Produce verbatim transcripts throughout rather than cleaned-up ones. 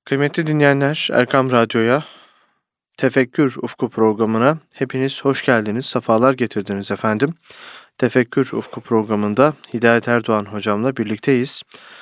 Kıymetli dinleyenler, Erkam Radyo'ya, Tefekkür Ufku programına hepiniz hoş geldiniz, sefalar getirdiniz efendim. Tefekkür Ufku programında Hidayet Erdoğan hocamla birlikteyiz.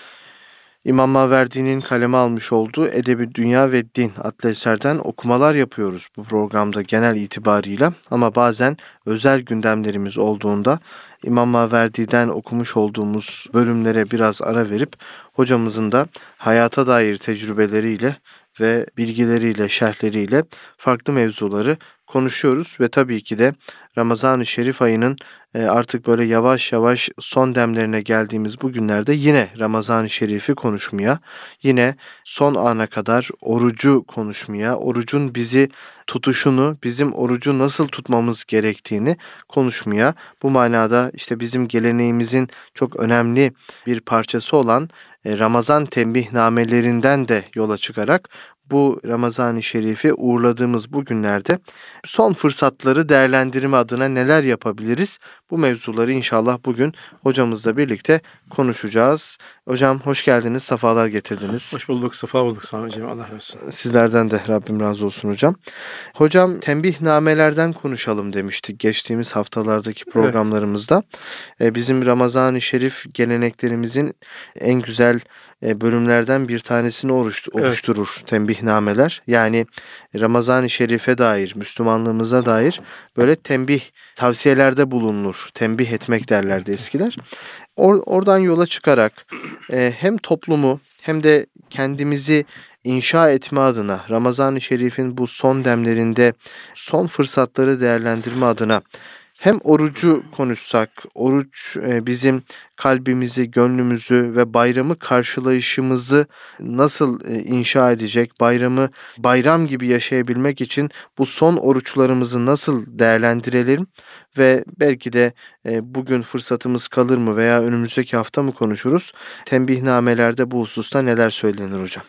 İmam Maverdi'nin kaleme almış olduğu Edebi Dünya ve Din adlı eserden okumalar yapıyoruz bu programda genel itibarıyla. Ama bazen özel gündemlerimiz olduğunda İmam Maverdi'den okumuş olduğumuz bölümlere biraz ara verip hocamızın da hayata dair tecrübeleriyle ve bilgileriyle, şerhleriyle farklı mevzuları konuşuyoruz ve tabii ki de Ramazan-ı Şerif ayının artık böyle yavaş yavaş son demlerine geldiğimiz bu günlerde yine Ramazan-ı Şerif'i konuşmaya, yine son ana kadar orucu konuşmaya, orucun bizi tutuşunu, bizim orucu nasıl tutmamız gerektiğini konuşmaya, bu manada işte bizim geleneğimizin çok önemli bir parçası olan Ramazan tembihnamelerinden de yola çıkarak bu Ramazan-ı Şerif'i uğurladığımız bu günlerde son fırsatları değerlendirme adına neler yapabiliriz? Bu mevzuları inşallah bugün hocamızla birlikte konuşacağız. Hocam hoş geldiniz, sefalar getirdiniz. Hoş bulduk, sefa bulduk Sami Hocam. Allah razı olsun. Sizlerden de Rabbim razı olsun hocam. Hocam tembihnamelerden konuşalım demiştik geçtiğimiz haftalardaki programlarımızda. Evet. Bizim Ramazan-ı Şerif geleneklerimizin en güzel bölümlerden bir tanesini oluşturur evet. tembihnameler. Yani Ramazan-ı Şerif'e dair, Müslümanlığımıza dair böyle tembih, tavsiyelerde bulunur. Tembih etmek derlerdi eskiler. Or- oradan yola çıkarak e, hem toplumu hem de kendimizi inşa etme adına Ramazan-ı Şerif'in bu son demlerinde son fırsatları değerlendirme adına hem orucu konuşsak, oruç bizim kalbimizi, gönlümüzü ve bayramı karşılayışımızı nasıl inşa edecek, bayramı bayram gibi yaşayabilmek için bu son oruçlarımızı nasıl değerlendirelim ve belki de bugün fırsatımız kalır mı veya önümüzdeki hafta mı konuşuruz? Tembihnamelerde bu hususta neler söylenir hocam?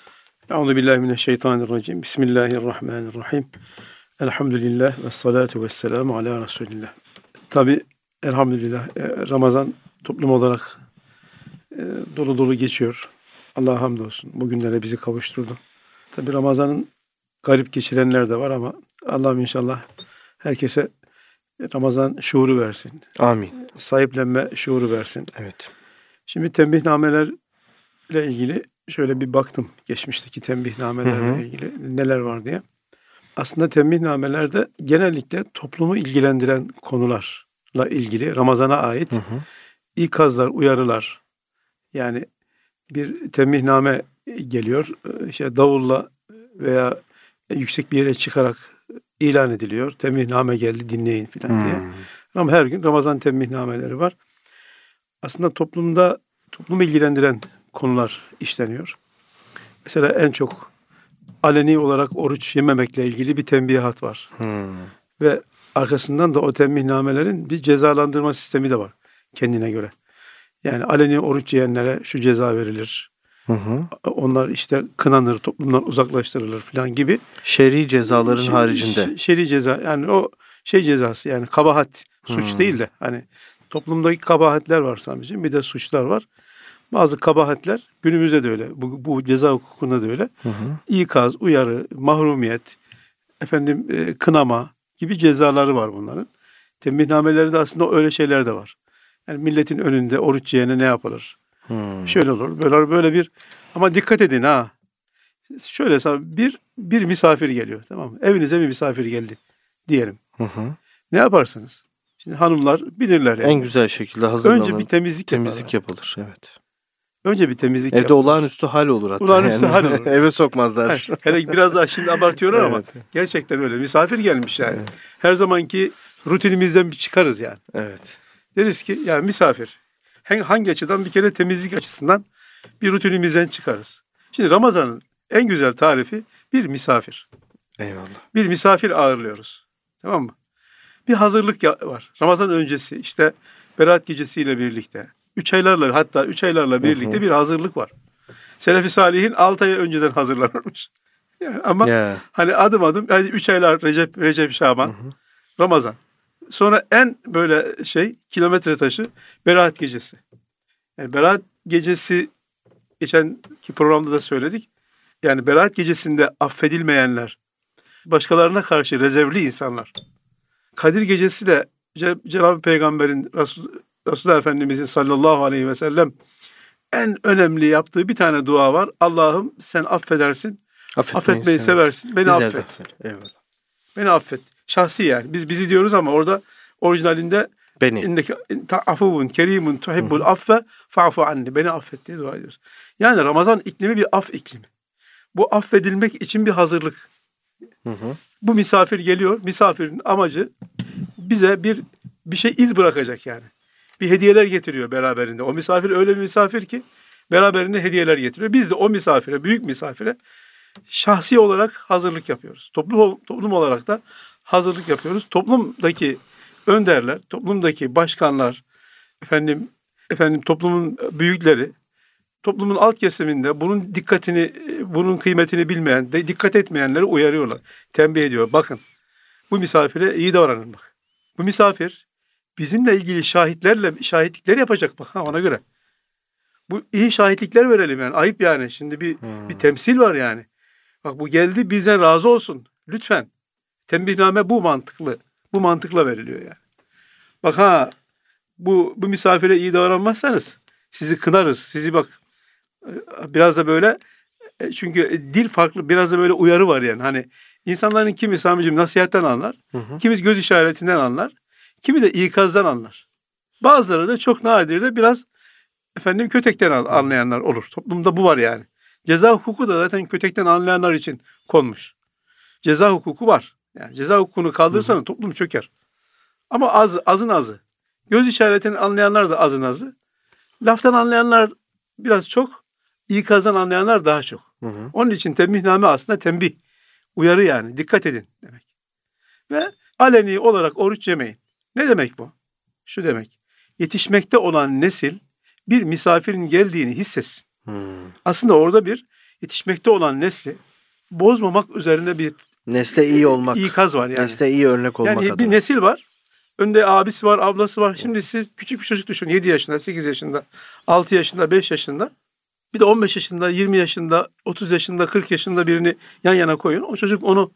Euzubillahimineşşeytanirracim. Bismillahirrahmanirrahim. Elhamdülillah ve salatu ve selamu ala Resulillah. Tabi elhamdülillah Ramazan toplum olarak dolu dolu geçiyor. Allah'a hamdolsun. Bugünlere bizi kavuşturdu. Tabi Ramazan'ın garip geçirenler de var ama Allah'ım inşallah herkese Ramazan şuuru versin. Amin. Sahiplenme şuuru versin. Evet. Şimdi tembihnamelerle ilgili şöyle bir baktım. Geçmişteki tembihnamelerle hı hı. ilgili neler var diye. Aslında tembihnamelerde genellikle toplumu ilgilendiren konularla ilgili Ramazan'a ait hı hı. ikazlar, uyarılar. Yani bir tembihname geliyor. İşte davulla veya yüksek bir yere çıkarak ilan ediliyor. Tembihname geldi dinleyin filan hmm. diye. Ama her gün Ramazan tembihnameleri var. Aslında toplumda toplumu ilgilendiren konular işleniyor. Mesela en çok aleni olarak oruç yememekle ilgili bir tembihat var. Hmm. Ve arkasından da o tembihnamelerin bir cezalandırma sistemi de var kendine göre. Yani aleni oruç yiyenlere şu ceza verilir. Hı hı. Onlar işte kınanır, toplumdan uzaklaştırılır falan gibi. Şer'i cezaların şer, haricinde. Şer'i ceza yani o şey cezası yani kabahat, suç hmm. değil de hani toplumdaki kabahatler var sadece bir de suçlar var. Bazı kabahatler günümüzde de öyle. Bu, bu ceza hukukunda da öyle. Hı hı. İkaz, uyarı, mahrumiyet, efendim e, kınama gibi cezaları var bunların. Tembihnameleri de aslında öyle şeyler de var. Yani milletin önünde oruç yiyene ne yapılır? Hmm. Şöyle olur, böyle böyle bir ama dikkat edin ha. Şöyle bir bir misafir geliyor, tamam mı? Evinize bir misafir geldi diyelim. Hı hı. Ne yaparsınız? Şimdi hanımlar bilirler yani. En güzel şekilde hazırlanır. Önce bir temizlik temizlik yapılır, evet. Önce bir temizlik Evde yapılır. olağanüstü hal olur hatta. Olağanüstü yani. hal olur. Eve sokmazlar. Hele biraz daha şimdi abartıyorlar evet. ama gerçekten öyle. Misafir gelmiş yani. Evet. Her zamanki rutinimizden bir çıkarız yani. Evet. Deriz ki yani misafir. Hangi açıdan? Bir kere temizlik açısından bir rutinimizden çıkarız. Şimdi Ramazan'ın en güzel tarifi bir misafir. Eyvallah. Bir misafir ağırlıyoruz. Tamam mı? Bir hazırlık var. Ramazan öncesi işte Berat gecesiyle birlikte. Üç aylarla hatta üç aylarla birlikte hı hı. bir hazırlık var. Selef-i Salih'in altı ay önceden hazırlanırmış. Yani ama yeah. hani adım adım yani üç aylar Recep, Recep Şaban, hı hı. Ramazan. Sonra en böyle şey kilometre taşı Berat gecesi. Yani Berat gecesi geçenki programda da söyledik. yani Berat gecesinde affedilmeyenler, başkalarına karşı rezervli insanlar. Kadir gecesi de Cenab-ı Peygamber'in, Resul, Resulullah Efendimizin sallallahu aleyhi ve sellem en önemli yaptığı bir tane dua var. Allah'ım sen affedersin, affetmeyi, affetmeyi seversin, beni Bizler affet. Eyvallah. Beni affet. Şahsi yani. Biz bizi diyoruz ama orada orijinalinde beni. İnneke afuvun kerimun tuhibbul affe fa'fu anni. Beni affet diye dua ediyoruz. Yani Ramazan iklimi bir af iklimi. Bu affedilmek için bir hazırlık. Hı hı. Bu misafir geliyor. Misafirin amacı bize bir bir şey iz bırakacak yani. Bir hediyeler getiriyor beraberinde. O misafir öyle bir misafir ki beraberinde hediyeler getiriyor. Biz de o misafire, büyük misafire şahsi olarak hazırlık yapıyoruz. Toplum toplum olarak da hazırlık yapıyoruz. Toplumdaki önderler, toplumdaki başkanlar, efendim efendim toplumun büyükleri, toplumun alt kesiminde bunun dikkatini, bunun kıymetini bilmeyen, de dikkat etmeyenleri uyarıyorlar. Tembih ediyor. Bakın, bu misafire iyi davranın bak. Bu misafir bizimle ilgili şahitlerle şahitlikler yapacak bak ha ona göre. Bu iyi şahitlikler verelim yani. Ayıp yani. Şimdi bir hmm. bir temsil var yani. Bak bu geldi bizden razı olsun. Lütfen. Tembihname bu mantıklı. Bu mantıkla veriliyor yani. Bak ha bu bu misafire iyi davranmazsanız sizi kınarız. Sizi bak biraz da böyle çünkü dil farklı biraz da böyle uyarı var yani. Hani insanların kimi Sami'cim nasihatten anlar. Hı hı. Kimisi göz işaretinden anlar. Kimi de ikazdan anlar. Bazıları da çok nadir de biraz efendim kötekten anlayanlar olur. Toplumda bu var yani. Ceza hukuku da zaten kötekten anlayanlar için konmuş. Ceza hukuku var. Yani ceza hukukunu kaldırırsanız hı. toplum çöker. Ama az, azın azı. Göz işaretini anlayanlar da azın azı. Laftan anlayanlar biraz çok. İkazdan anlayanlar daha çok. Hı hı. Onun için tembihname aslında tembih. Uyarı yani. Dikkat edin demek. Ve aleni olarak oruç yemeyin. Ne demek bu? Şu demek. Yetişmekte olan nesil bir misafirin geldiğini hissetsin. Hmm. Aslında orada bir yetişmekte olan nesli bozmamak üzerine bir nesle iyi olmak. İkaz var yani. Nesle iyi örnek olmak yani adına. Bir nesil var. Önde abisi var, ablası var. Şimdi siz küçük bir çocuk düşünün. yedi yaşında, sekiz yaşında, altı yaşında, beş yaşında. Bir de on beş yaşında, yirmi yaşında, otuz yaşında, kırk yaşında birini yan yana koyun. O çocuk onu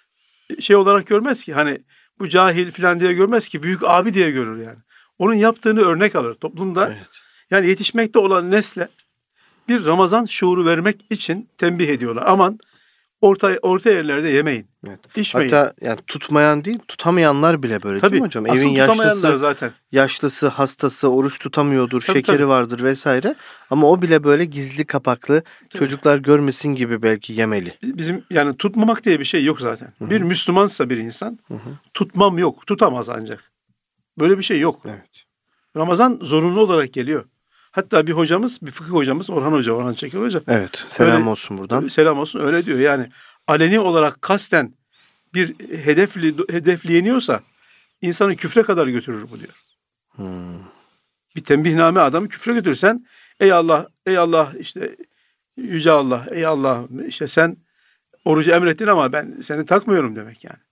şey olarak görmez ki. Hani bu cahil falan diye görmez ki. Büyük abi diye görür yani. Onun yaptığını örnek alır toplumda. Evet. Yani yetişmekte olan nesle bir Ramazan şuuru vermek için tembih ediyorlar. Aman orta orta yerlerde yemeyin. Evet. İçmeyin. Hatta yani tutmayan değil, tutamayanlar bile böyle. Tabii, değil mi hocam? Evin yaşlısı, zaten. yaşlısı, hastası, oruç tutamıyordur, tabii, şekeri tabii. vardır vesaire. Ama o bile böyle gizli kapaklı, tabii. çocuklar görmesin gibi belki yemeli. Bizim yani tutmamak diye bir şey yok zaten. Hı-hı. Bir Müslümansa bir insan, Hı-hı. tutmam yok, tutamaz ancak. Böyle bir şey yok. Evet. Ramazan zorunlu olarak geliyor. Hatta bir hocamız, bir fıkıh hocamız, Orhan Hoca, Orhan Çekel Hoca. Evet, selam öyle, olsun buradan. Selam olsun, öyle diyor. Yani aleni olarak kasten bir hedefli hedefleyeniyorsa insanı küfre kadar götürür bu diyor. Hmm. Bir tembihname adamı küfre götürürsen, ey Allah, ey Allah işte yüce Allah, ey Allah işte sen orucu emrettin ama ben seni takmıyorum demek yani.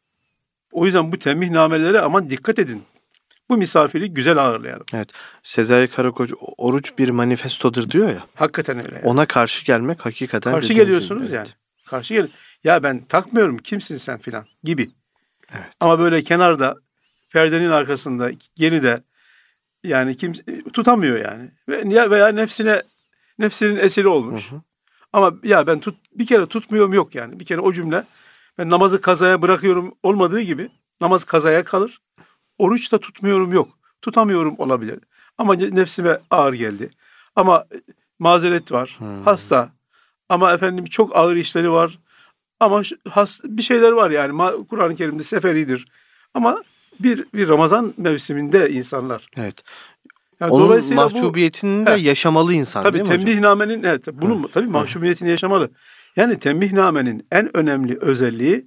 O yüzden bu tembihnamelere aman dikkat edin. Bu misafiri güzel ağırlayalım. Evet. Sezai Karakoç oruç bir manifestodur diyor ya. Hakikaten öyle. Yani. Ona karşı gelmek hakikaten. Karşı geliyorsunuz gibi, yani. Evet. Karşı gel. Ya ben takmıyorum, kimsin sen filan gibi. Evet. Ama böyle kenarda, perdenin arkasında, geride yani kim tutamıyor yani. Ve veya nefsine nefsinin esiri olmuş. Hı hı. Ama ya ben tut bir kere tutmuyorum yok yani. Bir kere o cümle ben namazı kazaya bırakıyorum olmadığı gibi namaz kazaya kalır. Oruç da tutmuyorum yok. Tutamıyorum olabilir. Ama nefsime ağır geldi. Ama mazeret var. Hmm. Hasta. Ama efendim çok ağır işleri var. Ama has, bir şeyler var yani. Kur'an-ı Kerim'de seferidir. Ama bir bir Ramazan mevsiminde insanlar. Evet. Yani onun mahcubiyetini de yaşamalı insan tabii, değil mi hocam? Tembihnamenin, evet, bunun tabii mahcubiyetini yaşamalı. Yani tembihnamenin en önemli özelliği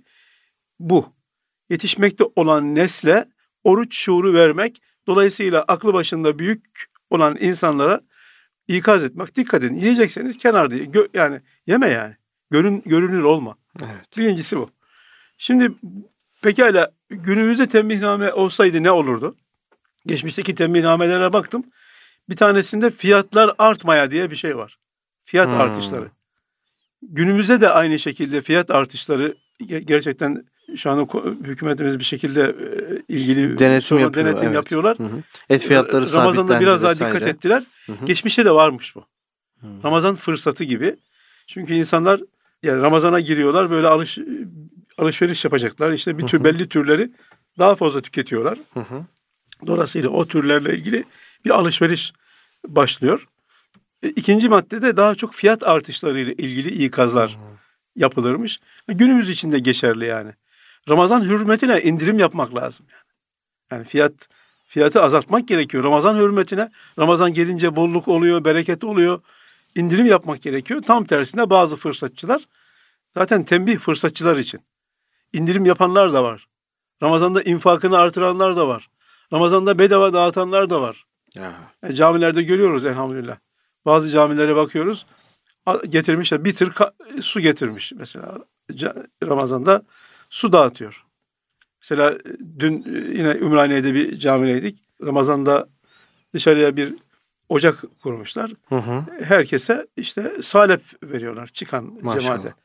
bu. Yetişmekte olan nesle oruç şuuru vermek, dolayısıyla aklı başında büyük olan insanlara ikaz etmek. Dikkat edin. Yiyecekseniz kenarda gö- yani yeme yani. Görün görünür olma. Evet. Birincisi bu. Şimdi pekala günümüzde tembihname olsaydı ne olurdu? Geçmişteki tembihnamelere baktım. Bir tanesinde fiyatlar artmaya diye bir şey var. Fiyat hmm. artışları. Günümüzde de aynı şekilde fiyat artışları gerçekten şu an hükümetimiz bir şekilde ilgili denetim, yapıyor, denetim evet. yapıyorlar. Hı hı. Et fiyatları sabitlendi. Ramazan'da biraz daha vesaire. dikkat ettiler. Hı hı. Geçmişte de varmış bu. Hı. Ramazan fırsatı gibi. Çünkü insanlar yani Ramazan'a giriyorlar, böyle alış alışveriş yapacaklar. İşte bir tür, hı hı. belli türleri daha fazla tüketiyorlar. Hı hı. Dolayısıyla o türlerle ilgili bir alışveriş başlıyor. İkinci maddede daha çok fiyat artışlarıyla ilgili ikazlar hı hı. yapılırmış. Günümüz için de geçerli yani. Ramazan hürmetine indirim yapmak lazım yani. Yani fiyat fiyatı azaltmak gerekiyor. Ramazan hürmetine, Ramazan gelince bolluk oluyor, bereket oluyor. İndirim yapmak gerekiyor. Tam tersine bazı fırsatçılar, zaten tembih fırsatçılar için. İndirim yapanlar da var. Ramazan'da infakını artıranlar da var. Ramazan'da bedava dağıtanlar da var. Ya. Yani camilerde görüyoruz elhamdülillah. Bazı camilere bakıyoruz. Getirmişler, bir tır ka- su getirmiş mesela. Ramazan'da su dağıtıyor. Mesela dün yine Ümraniye'de bir camideydik. Ramazan'da dışarıya bir ocak kurmuşlar. Hı hı. Herkese işte salep veriyorlar çıkan Maşallah. Cemaate.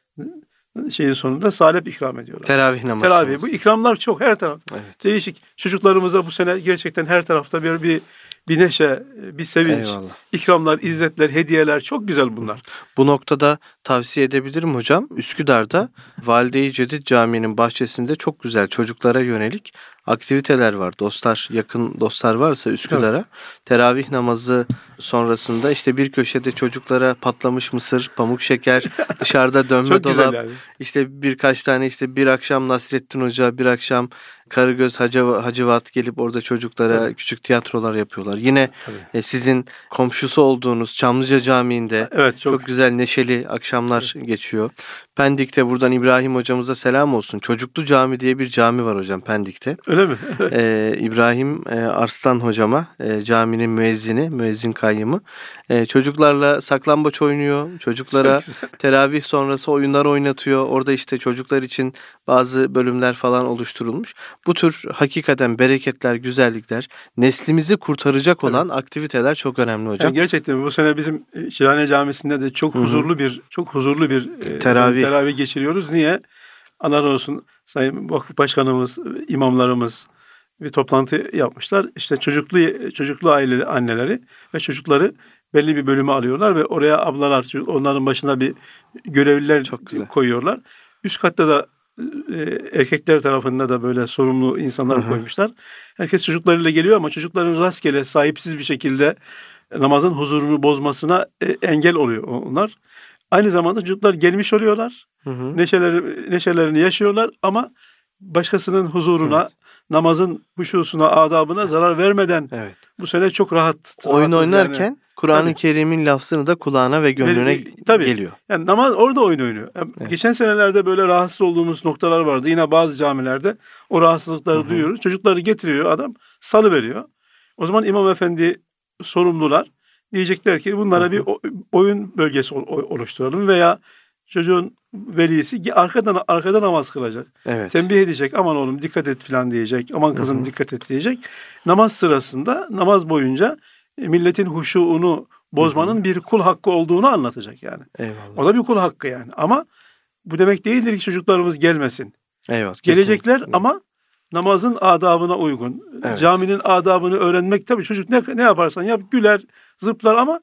Şeyin sonunda salep ikram ediyorlar. Teravih namazı. Teravih. Bu ikramlar çok her tarafta. Evet. Değişik. Çocuklarımıza bu sene gerçekten her tarafta bir bir, bir neşe, bir sevinç. Eyvallah. İkramlar, izzetler, hediyeler çok güzel bunlar. Bu noktada tavsiye edebilirim hocam. Üsküdar'da Valide-i Cedid Camii'nin bahçesinde çok güzel çocuklara yönelik aktiviteler var. Dostlar, yakın dostlar varsa Üsküdar'a evet. teravih namazı sonrasında işte bir köşede çocuklara patlamış mısır, pamuk şeker, dışarıda dönme dolap, yani. işte birkaç tane işte bir akşam Nasrettin Hoca, bir akşam Karagöz Hacı, Hacivat gelip orada çocuklara Tabii. küçük tiyatrolar yapıyorlar. Yine e, sizin komşusu olduğunuz Çamlıca Camii'nde evet, çok... çok güzel neşeli akşamlar evet. geçiyor. Pendik'te buradan İbrahim hocamıza selam olsun. Çocuklu Cami diye bir cami var hocam Pendik'te. Öyle mi? Evet. Ee, İbrahim e, Arslan hocama e, caminin müezzini, müezzin kayyımı. E, çocuklarla saklambaç oynuyor. Çocuklara teravih sonrası oyunlar oynatıyor. Orada işte çocuklar için bazı bölümler falan oluşturulmuş. Bu tür hakikaten bereketler, güzellikler, neslimizi kurtaracak Tabii. olan aktiviteler çok önemli hocam. Yani gerçekten bu sene bizim Çilhane Camisi'nde de çok Hı-hı. huzurlu bir çok huzurlu bir e, teravih. teravih geçiriyoruz. Niye? Allah razı olsun Sayın Vakıf Başkanımız, imamlarımız bir toplantı yapmışlar. İşte çocuklu çocuklu aile anneleri ve çocukları belli bir bölüme alıyorlar ve oraya ablalar, onların başına bir görevliler koyuyorlar. Üst katta da e, erkekler tarafında da böyle sorumlu insanlar Hı-hı. koymuşlar. Herkes çocuklarıyla geliyor ama çocukların rastgele, sahipsiz bir şekilde namazın huzurunu bozmasına e, engel oluyor onlar. Aynı zamanda çocuklar gelmiş oluyorlar. Hı hı. Neşeleri, neşelerini yaşıyorlar ama başkasının huzuruna, evet. namazın huşusuna, adabına zarar vermeden evet. bu sene çok rahat. Oyun oynarken yani. Kur'an-ı Kerim'in lafzını da kulağına ve gönlüne ve, tabii. geliyor. Yani namaz orada oyun oynuyor. Yani evet. Geçen senelerde böyle rahatsız olduğumuz noktalar vardı. Yine bazı camilerde o rahatsızlıkları hı hı. duyuyoruz. Çocukları getiriyor adam, salıveriyor. O zaman imam efendi sorumlular diyecekler ki bunlara hı hı. bir oyun bölgesi oluşturalım veya çocuğun velisi arkadan arkadan namaz kılacak. Evet. Tembih edecek. Aman oğlum dikkat et falan diyecek. Aman kızım hı hı. dikkat et diyecek. Namaz sırasında, namaz boyunca milletin huşuğunu bozmanın hı hı. bir kul hakkı olduğunu anlatacak yani. Eyvallah. O da bir kul hakkı yani. Ama bu demek değildir ki çocuklarımız gelmesin. Eyvallah. Gelecekler kesinlikle. Ama namazın adabına uygun. Evet. Caminin adabını öğrenmek tabii çocuk ne, ne yaparsan yap güler, zıplar ama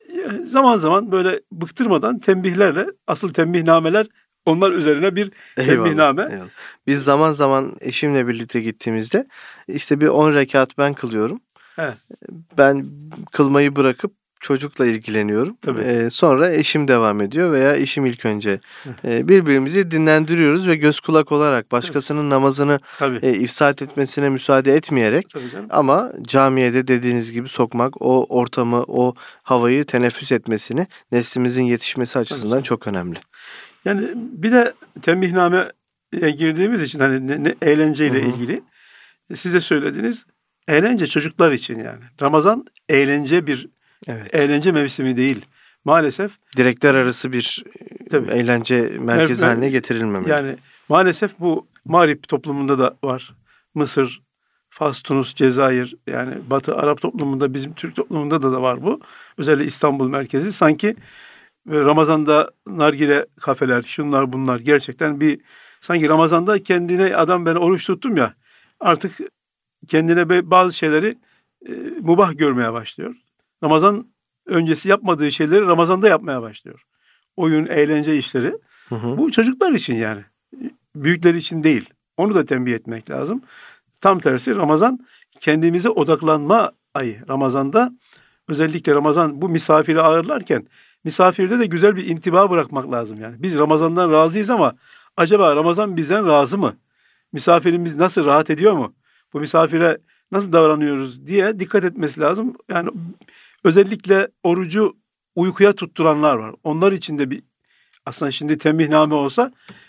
zaman zaman böyle bıktırmadan tembihlerle, asıl tembihnameler onlar üzerine bir tembihname. Eyvallah, eyvallah. Biz zaman zaman eşimle birlikte gittiğimizde işte bir on rekat ben kılıyorum. He. Ben kılmayı bırakıp çocukla ilgileniyorum. Tabii. Ee, sonra eşim devam ediyor veya eşim ilk önce. Ee, birbirimizi dinlendiriyoruz ve göz kulak olarak başkasının Tabii. namazını e, ifsad etmesine müsaade etmeyerek ama camiye de dediğiniz gibi sokmak, o ortamı, o havayı teneffüs etmesini, neslimizin yetişmesi açısından Tabii. çok önemli. Yani bir de tembihname'ye girdiğimiz için hani ne, ne, eğlenceyle Hı-hı. ilgili size söylediğiniz eğlence çocuklar için yani. Ramazan eğlence bir Evet. eğlence mevsimi değil. Maalesef. Direkler arası bir tabii, eğlence merkezi mer- haline getirilmemeli. Yani maalesef bu Mağrip toplumunda da var. Mısır, Fas, Tunus, Cezayir yani Batı Arap toplumunda bizim Türk toplumunda da, da var bu. Özellikle İstanbul merkezi. Sanki ve Ramazan'da nargile kafeler, şunlar bunlar gerçekten bir sanki Ramazan'da kendine adam ben oruç tuttum ya artık kendine bazı şeyleri e, mubah görmeye başlıyor. Ramazan öncesi yapmadığı şeyleri Ramazan'da yapmaya başlıyor. Oyun, eğlence işleri. Hı hı. Bu çocuklar için yani. Büyükler için değil. Onu da tembih etmek lazım. Tam tersi Ramazan kendimize odaklanma ayı. Ramazan'da özellikle Ramazan bu misafiri ağırlarken misafirde de güzel bir intiba bırakmak lazım yani. Biz Ramazan'dan razıyız ama acaba Ramazan bizden razı mı? Misafirimiz nasıl, rahat ediyor mu? Bu misafire nasıl davranıyoruz diye dikkat etmesi lazım. Yani özellikle orucu uykuya tutturanlar var. Onlar için de bir aslında şimdi tembihname olsa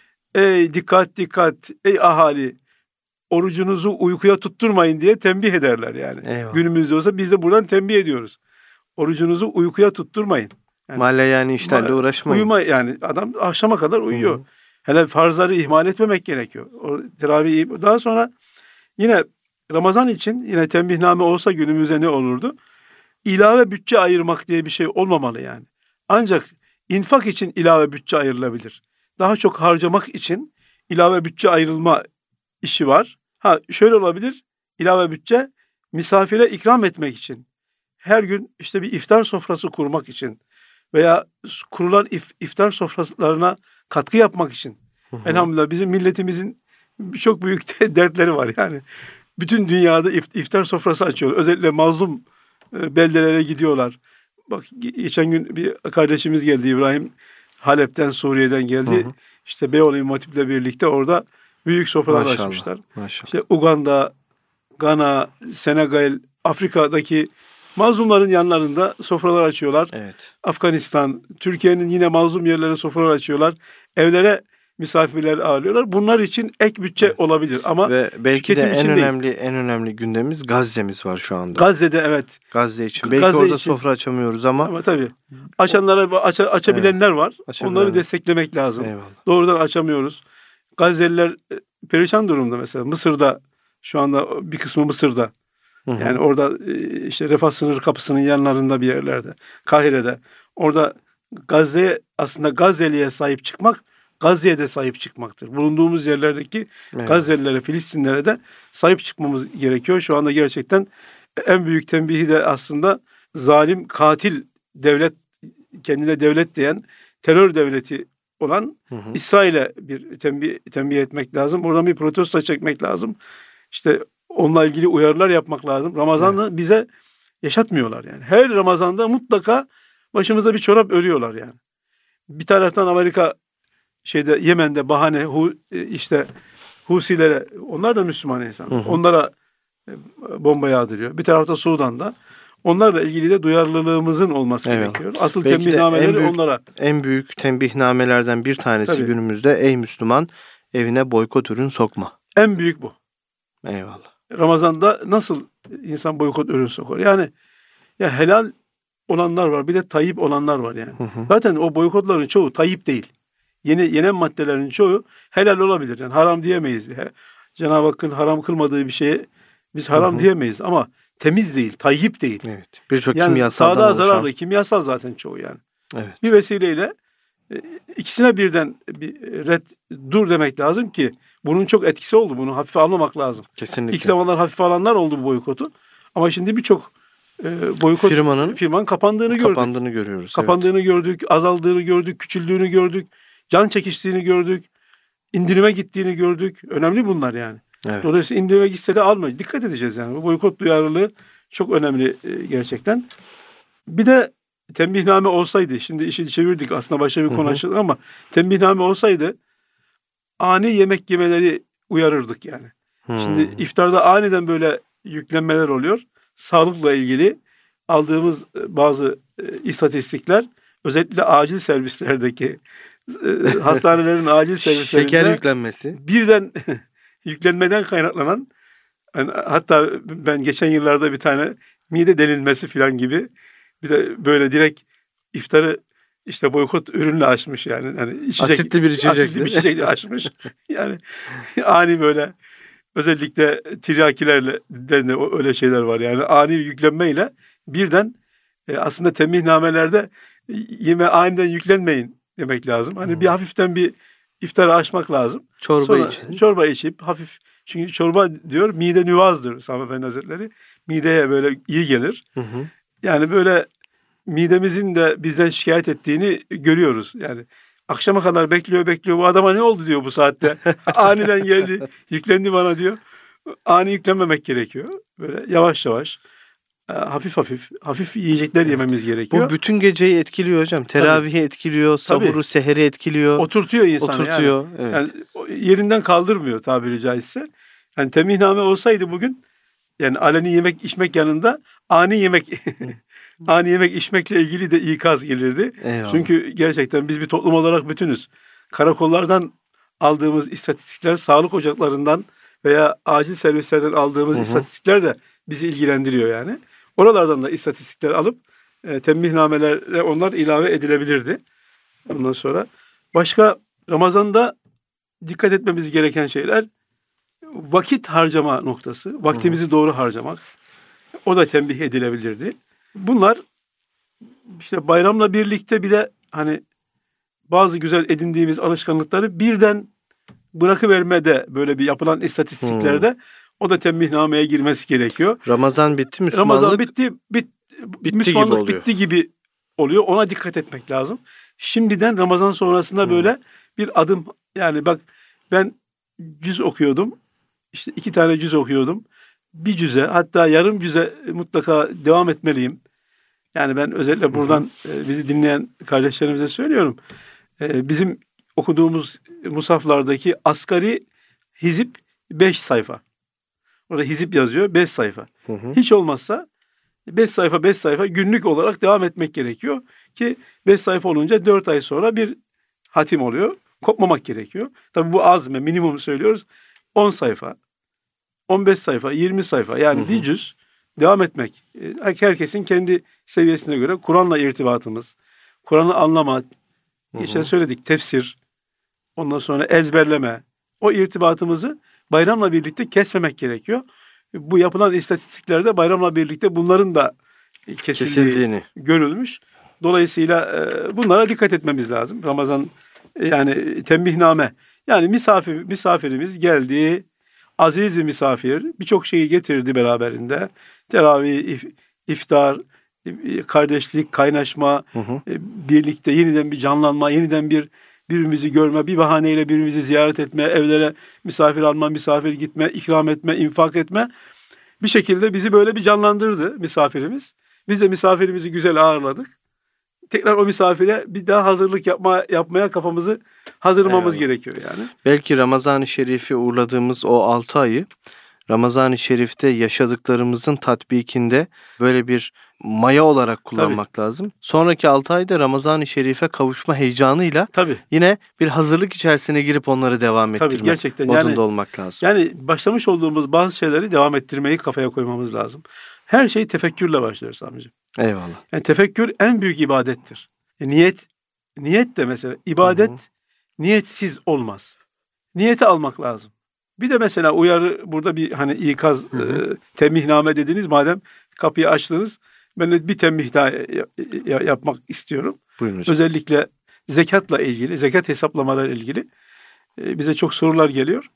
ey dikkat dikkat ey ahali orucunuzu uykuya tutturmayın diye tembih ederler yani. Eyvallah. Günümüzde olsa biz de buradan tembih ediyoruz. Orucunuzu uykuya tutturmayın. Yani, Mahalle yani işlerle uğraşmayın. Uyuma yani adam akşama kadar uyuyor. Hı-hı. Hele farzları ihmal etmemek gerekiyor. O teravih daha sonra yine Ramazan için yine tembihname olsa günümüzde ne olurdu? İlave bütçe ayırmak diye bir şey olmamalı yani. Ancak infak için ilave bütçe ayrılabilir. Daha çok harcamak için ilave bütçe ayrılma işi var. Ha şöyle olabilir. İlave bütçe misafire ikram etmek için. Her gün işte bir iftar sofrası kurmak için veya kurulan if, iftar sofralarına katkı yapmak için. Hı hı. Elhamdülillah bizim milletimizin çok büyük dertleri var yani. Bütün dünyada iftar sofrası açıyorlar. Özellikle mazlum beldelere gidiyorlar. Bak geçen gün bir kardeşimiz geldi İbrahim. Halep'ten, Suriye'den geldi. Hı hı. İşte Beyoğlu İmam Hatip'le birlikte orada büyük sofralar maşallah, açmışlar. Maşallah. İşte Uganda, Gana, Senegal, Afrika'daki mazlumların yanlarında sofralar açıyorlar. Evet. Afganistan, Türkiye'nin yine mazlum yerlerine sofralar açıyorlar. Evlere misafirler ağırlıyorlar. Bunlar için ek bütçe evet. olabilir ama ve belki de en önemli değil. en önemli gündemimiz Gazze'miz var şu anda. Gazze'de evet. Gazze için. Belki Gazze orada için. Sofra açamıyoruz ama ama tabii. Açanlara aç, açabilenler evet. var. Açabilenler. Onları desteklemek lazım. Eyvallah. Doğrudan açamıyoruz. Gazze'liler perişan durumda mesela. Mısır'da şu anda bir kısmı Mısır'da. Hı hı. Yani orada işte Refah sınır kapısının yanlarında bir yerlerde. Kahire'de. Orada Gazze'ye aslında Gazze'liye sahip çıkmak Gazze'ye de sahip çıkmaktır. Bulunduğumuz yerlerdeki evet. Gazze'lilere, Filistinlere de sahip çıkmamız gerekiyor. Şu anda gerçekten en büyük tembihi de aslında zalim, katil devlet, kendine devlet diyen terör devleti olan hı hı. İsrail'e bir tembih, tembih etmek lazım. Oradan bir protesto çekmek lazım. İşte onunla ilgili uyarılar yapmak lazım. Ramazan'ı evet. bize yaşatmıyorlar yani. Her Ramazan'da mutlaka başımıza bir çorap örüyorlar yani. Bir taraftan Amerika şeyde Yemen'de bahane hu, işte Husilere onlar da Müslüman insan. Hı hı. Onlara bomba yağdırıyor. Bir tarafta Sudan'da. Onlarla ilgili de duyarlılığımızın olması evet. gerekiyor. Asıl belki tembihnameleri en büyük, onlara. En büyük tembihnamelerden bir tanesi tabii. günümüzde ey Müslüman evine boykot ürün sokma. En büyük bu. Eyvallah. Ramazan'da nasıl insan boykot ürün sokar? Yani ya helal olanlar var bir de tayyip olanlar var yani. Hı hı. Zaten o boykotların çoğu tayyip değil. Yeni yenen maddelerin çoğu helal olabilir. Yani haram diyemeyiz. Cenab-ı Hakk'ın haram kılmadığı bir şeye biz haram hı hı. diyemeyiz ama temiz değil, tayyip değil. Evet. Birçok yani kimyasaldan sağlığa zararlı, kimyasal zaten çoğu yani. Evet. Bir vesileyle ikisine birden bir red dur demek lazım ki bunun çok etkisi oldu. Bunu hafife almamak lazım. Kesinlikle. İlk zamanlar hafife alanlar oldu bu boykotu. Ama şimdi birçok e, boykot firmanın, firmanın kapandığını gördük. Kapandığını görüyoruz. Kapandığını evet. gördük, azaldığını gördük, küçüldüğünü gördük, can çekiştiğini gördük, indirime gittiğini gördük. Önemli bunlar yani. Evet. Dolayısıyla indirime gitse de almayız. Dikkat edeceğiz yani. Bu boykot duyarlılığı çok önemli e, gerçekten. Bir de tembihname olsaydı, şimdi işi çevirdik aslında başka bir konu açıldı ama tembihname olsaydı ani yemek yemeleri uyarırdık yani. Hı. Şimdi iftarda aniden böyle yüklenmeler oluyor. Sağlıkla ilgili aldığımız bazı e, istatistikler özellikle acil servislerdeki e, hastanelerin acil servislerinde şeker yüklenmesi birden yüklenmeden kaynaklanan yani hatta ben geçen yıllarda bir tane mide delinmesi falan gibi bir de böyle direkt iftarı işte boykot ürünle açmış yani. Yani içecek, asitli bir içecek. Asitli bir içecekle açmış. Yani ani böyle özellikle tiryakilerle de öyle şeyler var yani ani yüklenmeyle birden e, aslında tembihnamelerde yeme aniden yüklenmeyin demek lazım. Hani hmm. bir hafiften bir iftarı açmak lazım. Çorba Sonra, için. Çorba içip hafif, çünkü çorba diyor mide nüvazdır Sami Efendi Hazretleri. Mideye böyle iyi gelir. Hı hı. Yani böyle midemizin de bizden şikayet ettiğini görüyoruz. Yani akşama kadar bekliyor bekliyor. Bu adama ne oldu diyor bu saatte. Aniden geldi, yüklendi bana diyor. Ani yüklenmemek gerekiyor. Böyle yavaş yavaş, hafif hafif, hafif yiyecekler yememiz gerekiyor. Bu bütün geceyi etkiliyor hocam. Teravihi Tabii. etkiliyor, sahuru, Tabii. seheri etkiliyor. Oturtuyor insanı. Oturtuyor. Yani. Evet. Yani yerinden kaldırmıyor tabiri caizse. Yani tembihname olsaydı bugün, yani aleni yemek içmek yanında ani yemek ani yemek içmekle ilgili de ikaz gelirdi. Eyvallah. Çünkü gerçekten biz bir toplum olarak bütünüz. Karakollardan aldığımız istatistikler, sağlık ocaklarından veya acil servislerden aldığımız hı hı. istatistikler de bizi ilgilendiriyor yani. Oralardan da istatistikler alıp e, tembihnamelere onlar ilave edilebilirdi. Ondan sonra başka Ramazan'da dikkat etmemiz gereken şeyler, vakit harcama noktası. Vaktimizi hı. doğru harcamak. O da tembih edilebilirdi. Bunlar işte bayramla birlikte bir de hani bazı güzel edindiğimiz alışkanlıkları birden bırakıvermede böyle bir yapılan istatistiklerde hmm. o da tembihnameye girmesi gerekiyor. Ramazan bitti, Müslümanlık Ramazan bitti, bit, bitti Müslümanlık gibi bitti gibi oluyor. Ona dikkat etmek lazım. Şimdiden Ramazan sonrasında hmm. böyle bir adım, yani bak ben cüz okuyordum. İşte iki tane cüz okuyordum. Bir cüze, hatta yarım cüze mutlaka devam etmeliyim. Yani ben özellikle buradan e, bizi dinleyen kardeşlerimize söylüyorum. E, bizim okuduğumuz musaflardaki asgari hizip beş sayfa. Orada hizip yazıyor, beş sayfa. Hı hı. Hiç olmazsa beş sayfa beş sayfa günlük olarak devam etmek gerekiyor ki beş sayfa olunca dört ay sonra bir hatim oluyor. Kopmamak gerekiyor. Tabii bu az mı? Minimum söylüyoruz. on sayfa, on beş sayfa, yirmi sayfa, yani hı hı. bir cüz devam etmek. Herkesin kendi seviyesine göre Kur'an'la irtibatımız, Kur'an'ı anlama, geçen söyledik, tefsir, ondan sonra ezberleme, o irtibatımızı bayramla birlikte kesmemek gerekiyor. Bu yapılan istatistiklerde bayramla birlikte bunların da kesildiği kesildiğini görülmüş. Dolayısıyla bunlara dikkat etmemiz lazım. Ramazan, yani tembihname, yani misafir misafirimiz geldi, aziz bir misafir, birçok şeyi getirdi beraberinde. Teravih, if, iftar, kardeşlik, kaynaşma, hı hı. birlikte yeniden bir canlanma, yeniden bir birbirimizi görme, bir bahaneyle birbirimizi ziyaret etme, evlere misafir alma, misafir gitme, ikram etme, infak etme. Bir şekilde bizi böyle bir canlandırdı misafirimiz. Biz de misafirimizi güzel ağırladık. Tekrar o misafire bir daha hazırlık yapma, yapmaya kafamızı hazırlamamız Eyvallah. gerekiyor yani. Belki Ramazan-ı Şerif'i uğurladığımız o altı ayı Ramazan-ı Şerif'te yaşadıklarımızın tatbikinde böyle bir maya olarak kullanmak Tabii. lazım. Sonraki altı ayda Ramazan-ı Şerif'e kavuşma heyecanıyla Tabii. yine bir hazırlık içerisine girip onları devam ettirmek Tabii, gerçekten. modunda yani, olmak lazım. Yani başlamış olduğumuz bazı şeyleri devam ettirmeyi kafaya koymamız lazım. Her şey tefekkürle başlar Sami'ciğim. Eyvallah. Yani tefekkür en büyük ibadettir. E, niyet, niyet de mesela ibadet Hı-hı. niyetsiz olmaz. Niyeti almak lazım. Bir de mesela uyarı, burada bir hani ikaz, e, tembihname dediniz, madem kapıyı açtınız, ben de bir tembih daha yapmak istiyorum. Buyurun hocam. Özellikle zekatla ilgili, zekat hesaplamalarla ilgili e, bize çok sorular geliyor.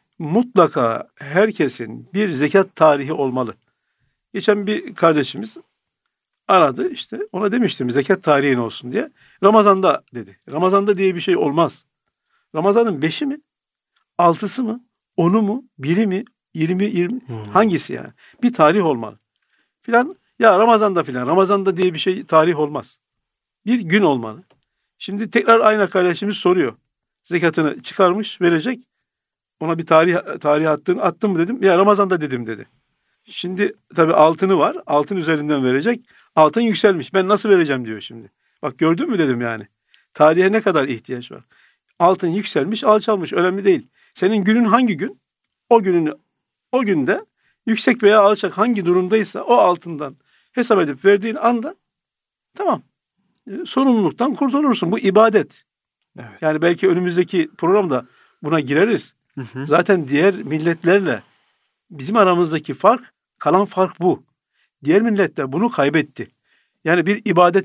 Mutlaka herkesin bir zekat tarihi olmalı. Geçen bir kardeşimiz aradı, işte ona demiştim zekat tarihin olsun diye. Ramazan'da dedi. Ramazan'da diye bir şey olmaz. Ramazan'ın beşi mi? Altısı mı? Onu mu? Biri mi? Yirmi, yirmi? Hmm. Hangisi yani? Bir tarih olmalı. Filan. Ya Ramazan'da filan. Ramazan'da diye bir şey tarih olmaz. Bir gün olmalı. Şimdi tekrar aynı kardeşimiz soruyor. Zekatını çıkarmış, verecek. Ona bir tarih tarih attın, attın mı dedim. Ya Ramazan'da dedim dedi. Şimdi tabii altını var. Altın üzerinden verecek. Altın yükselmiş. Ben nasıl vereceğim diyor şimdi. Bak gördün mü dedim yani. Tarihe ne kadar ihtiyaç var. Altın yükselmiş, alçalmış. Önemli değil. Senin günün hangi gün? O gününü, o günde yüksek veya alçak hangi durumdaysa o altından hesap edip verdiğin anda tamam. E, sorumluluktan kurtulursun. Bu ibadet. Evet. Yani belki önümüzdeki programda buna gireriz. Hı hı. Zaten diğer milletlerle bizim aramızdaki fark, kalan fark bu. Diğer milletler bunu kaybetti. Yani bir ibadet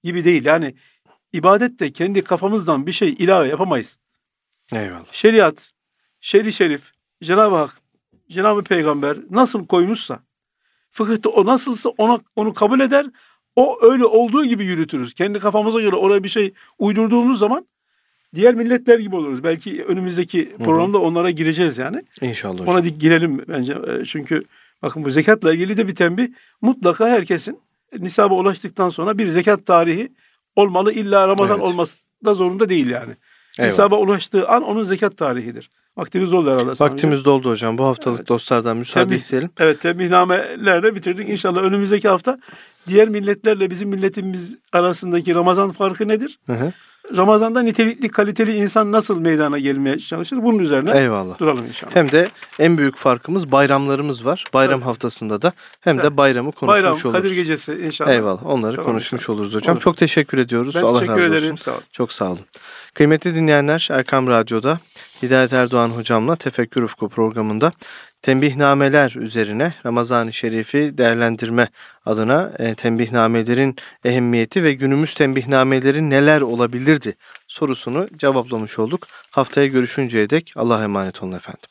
gibi değil. Yani ibadette kendi kafamızdan bir şey ilave yapamayız. Eyvallah. Şeriat, şer'i şerif, Cenab-ı Hak, Cenab-ı Peygamber nasıl koymuşsa, fıkıhta o nasılsa ona, onu kabul eder, o öyle olduğu gibi yürütürüz. Kendi kafamıza göre oraya bir şey uydurduğumuz zaman diğer milletler gibi oluruz. Belki önümüzdeki programda hı hı. onlara gireceğiz yani. İnşallah. Ona hocam. girelim bence. Çünkü bakın bu zekatla ilgili de bir tembih. Mutlaka herkesin nisaba ulaştıktan sonra bir zekat tarihi olmalı. İlla Ramazan evet. olması da zorunda değil yani. Eyvallah. Nisaba ulaştığı an onun zekat tarihidir. Vaktimiz doldu herhalde. Vaktimiz doldu hocam. Bu haftalık evet. dostlardan müsaade Tembih, isteyelim. Evet, tembihnamelerle bitirdik. İnşallah önümüzdeki hafta diğer milletlerle bizim milletimiz arasındaki Ramazan farkı nedir? Hı hı. Ramazan'da nitelikli, kaliteli insan nasıl meydana gelmeye çalışır? Bunun üzerine Eyvallah. duralım inşallah. Hem de en büyük farkımız bayramlarımız var. Bayram evet. haftasında da hem evet. de bayramı konuşmuş Bayram, oluruz. Kadir Gecesi inşallah. Eyvallah. Onları tamam, konuşmuş inşallah. oluruz hocam. Olur. Çok teşekkür ediyoruz. Ben Allah teşekkür razı ederim. olsun. Sağ olun. Çok sağ olun. Kıymetli dinleyenler, Erkam Radyo'da Hidayet Erdoğan hocamla Tefekkür Ufku programında tembihnameler üzerine Ramazan-ı Şerif'i değerlendirme adına e, tembihnamelerin ehemmiyeti ve günümüz tembihnameleri neler olabilirdi sorusunu cevaplamış olduk. Haftaya görüşünceye dek Allah'a emanet olun efendim.